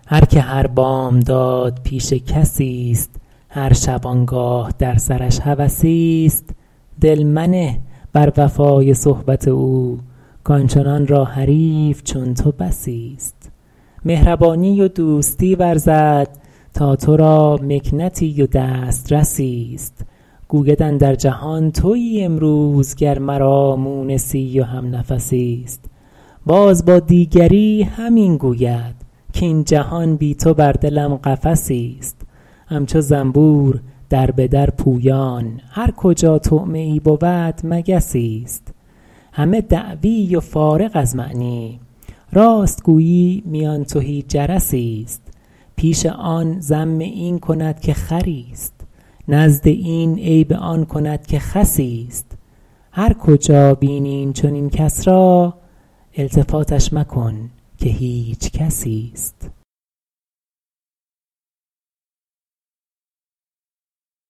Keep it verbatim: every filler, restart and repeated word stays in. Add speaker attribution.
Speaker 1: هر که هر بامداد پیش کسی است، هر شبانگاه در سرش هوسی است، دل منه بر وفای صحبت او کآنچنان را حریف چون تو بسی است. مهربانی و دوستی ورزد تا تو را مکنتی و دسترسی است. گوید اندر جهان تویی امروز گر مرا مونسی و همنفسی است. باز با دیگری همین گوید کاین جهان بی تو بر دلم قفسی است. همچو زنبور در به در پویان، هر کجا طعمه ای بود مگسی است. همه دعوی و فارغ از معنی، راست گویی میان تهی جرسی است. پیش آن ذم این کند که خری است، نزد این عیب آن کند که خسی است. هر کجا بینی این چنین کس را، التفاتش مکن که هیچ کسی است.